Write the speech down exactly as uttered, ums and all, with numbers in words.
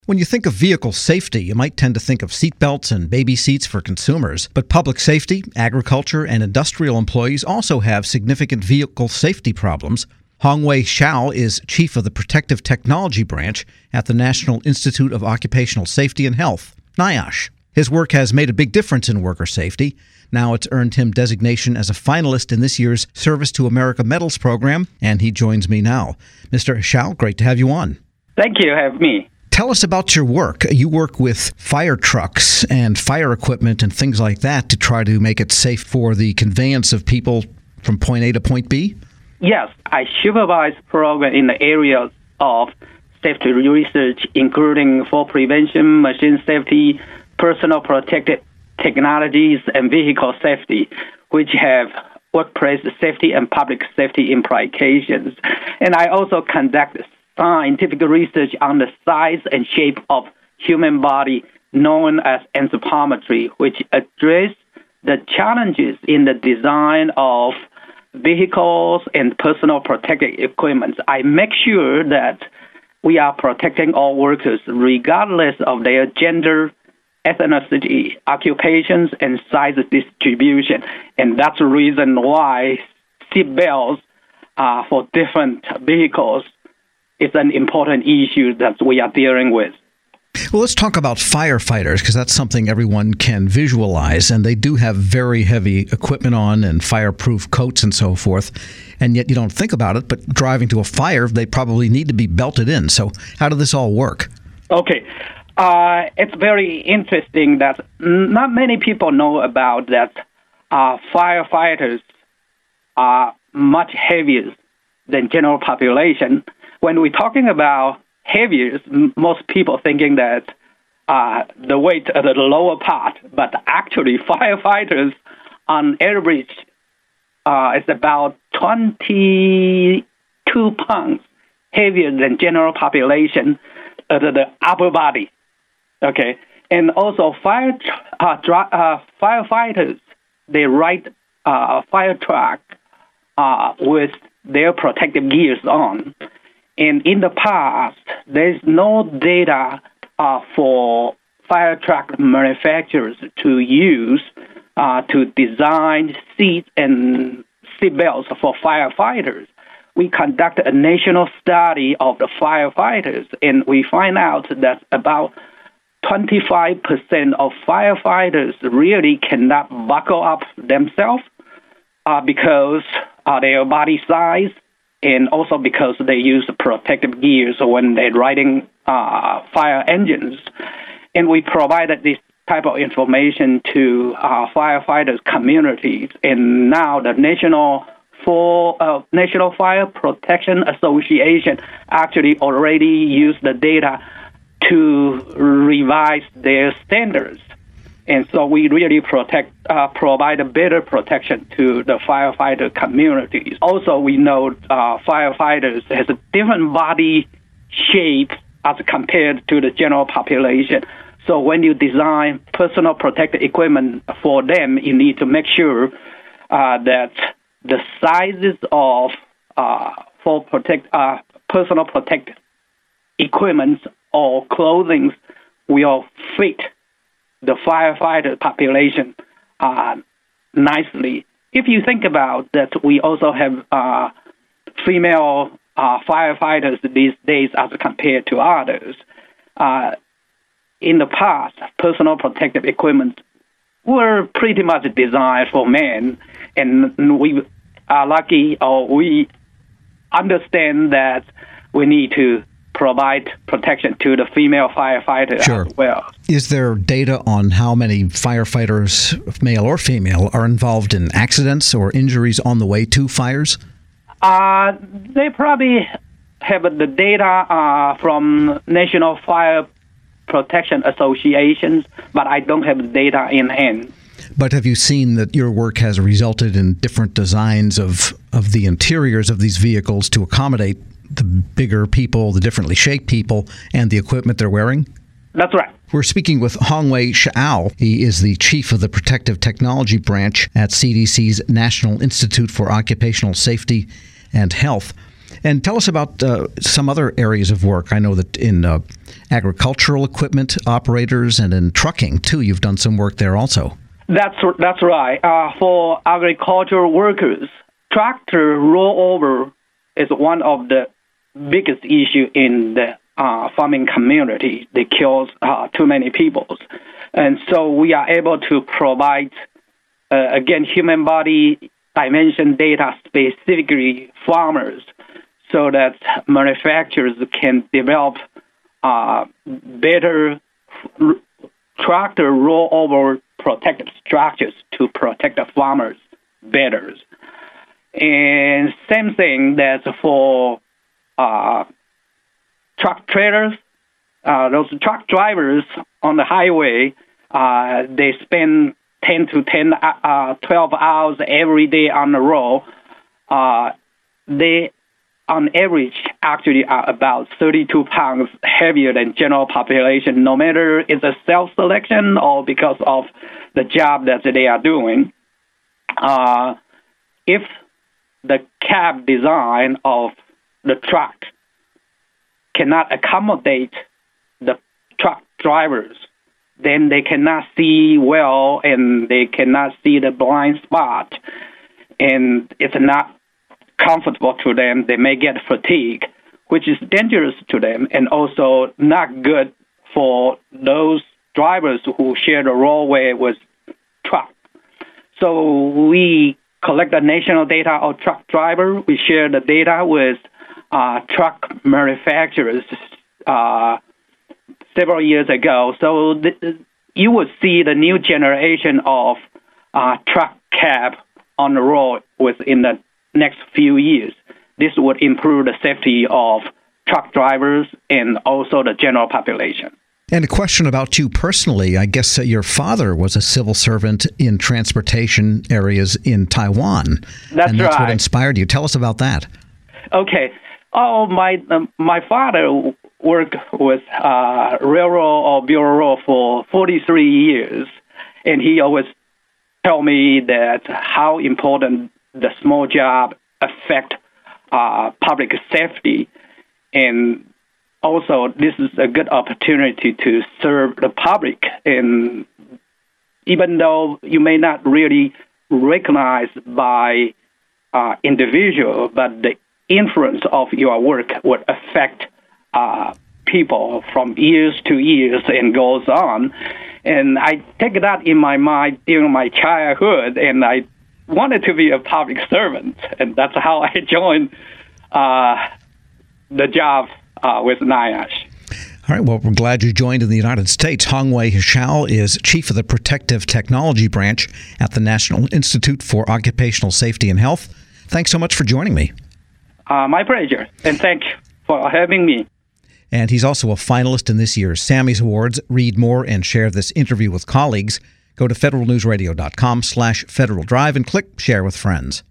When you think of vehicle safety, you might tend to think of seatbelts and baby seats for consumers. But public safety, agriculture, and industrial employees also have significant vehicle safety problems. Hongwei Xiao is chief of the Protective Technology Branch at the National Institute of Occupational Safety and Health, NIOSH. His work has made a big difference in worker safety. Now it's earned him designation as a finalist in this year's Service to America Medals program, and he joins me now. Mister Xiao, great to have you on. Thank you for having me. Tell us about your work. You work with fire trucks and fire equipment and things like that to try to make it safe for the conveyance of people from point A to point B? Yes, I supervise programs in the areas of safety research, including fall prevention, machine safety, personal protective technologies, and vehicle safety, which have workplace safety and public safety implications. And I also conduct scientific research on the size and shape of human body known as anthropometry, which address the challenges in the design of vehicles and personal protective equipment. I make sure that we are protecting all workers regardless of their gender, ethnicity, occupations, and size distribution. And that's the reason why seat belts uh, for different vehicles is an important issue that we are dealing with. Well, let's talk about firefighters, because that's something everyone can visualize, and they do have very heavy equipment on and fireproof coats and so forth, and yet you don't think about it, but driving to a fire, they probably need to be belted in. So how does this all work? Okay. Uh, it's very interesting that not many people know about that uh, firefighters are much heavier than general population. When we're talking about heavier, most people thinking that uh, the weight at the lower part, but actually firefighters on average uh, is about twenty-two pounds heavier than general population at the upper body. Okay, and also fire uh, dra- uh, firefighters, they ride uh, fire truck uh, with their protective gears on. And in the past, there's no data uh, for fire truck manufacturers to use uh, to design seats and seat belts for firefighters. We conducted a national study of the firefighters, and we find out that about twenty-five percent of firefighters really cannot buckle up themselves uh, because of their body size, and also because they use protective gears when they're riding uh, fire engines. And we provided this type of information to uh, firefighters communities. And now the National for uh, National Fire Protection Association actually already used the data to revise their standards. And so we really protect, uh, provide a better protection to the firefighter communities. Also, we know uh, firefighters has a different body shape as compared to the general population. So when you design personal protective equipment for them, you need to make sure uh, that the sizes of uh, for protect uh, personal protective equipment or clothing will fit the firefighter population uh, nicely. If you think about that, we also have uh, female uh, firefighters these days as compared to others. Uh, in the past, personal protective equipment were pretty much designed for men, and we are lucky, or we understand that we need to provide protection to the female firefighter sure. as well. Is there data on how many firefighters, male or female, are involved in accidents or injuries on the way to fires? Uh, they probably have the data uh, from National Fire Protection Associations, but I don't have the data in hand. But have you seen that your work has resulted in different designs of, of the interiors of these vehicles to accommodate the bigger people, the differently shaped people, and the equipment they're wearing? That's right. We're speaking with Hongwei Xiao. He is the chief of the Protective Technology Branch at C D C's National Institute for Occupational Safety and Health. And tell us about uh, some other areas of work. I know that in uh, agricultural equipment operators and in trucking, too, you've done some work there also. That's that's right. Uh, for agricultural workers, tractor rollover is one of the biggest issue in the uh, farming community. They kills uh, too many people. And so we are able to provide, uh, again, human body dimension data specifically farmers so that manufacturers can develop uh, better r- tractor rollover protective structures to protect the farmers better. And same thing that's for uh, truck trailers. Uh, those truck drivers on the highway, uh, they spend ten to ten, uh, twelve hours every day on the road. Uh, they, on average, actually are about thirty-two pounds heavier than general population, no matter it's a self-selection or because of the job that they are doing. Uh, if the cab design of the truck cannot accommodate the truck drivers, then they cannot see well and they cannot see the blind spot. And it's not comfortable to them. They may get fatigue, which is dangerous to them and also not good for those drivers who share the roadway with truck. So we collect the national data of truck driver. We share the data with uh, truck manufacturers uh, several years ago. So th- you will see the new generation of uh, truck cab on the road within the next few years. This would improve the safety of truck drivers and also the general population. And a question about you personally. I guess uh, your father was a civil servant in transportation areas in Taiwan. That's and that's right. what inspired you. Tell us about that. Okay. Oh, my um, my father worked with uh, railroad or bureau for forty-three years, and he always told me that how important the small job affect uh, public safety, and also this is a good opportunity to serve the public. And even though you may not really recognize by uh, individual, but the influence of your work would affect uh, people from years to years and goes on. And I take that in my mind during my childhood, and I wanted to be a public servant, and that's how I joined uh, the job uh, with NIOSH. All right, well, we're glad you joined in the United States. Hongwei Xiao is chief of the Protective Technology Branch at the National Institute for Occupational Safety and Health. Thanks so much for joining me. Uh, my pleasure, and thank you for having me. And he's also a finalist in this year's Sammy's Awards. Read more and share this interview with colleagues. Go to federal news radio dot com slash Federal Drive and click Share with Friends.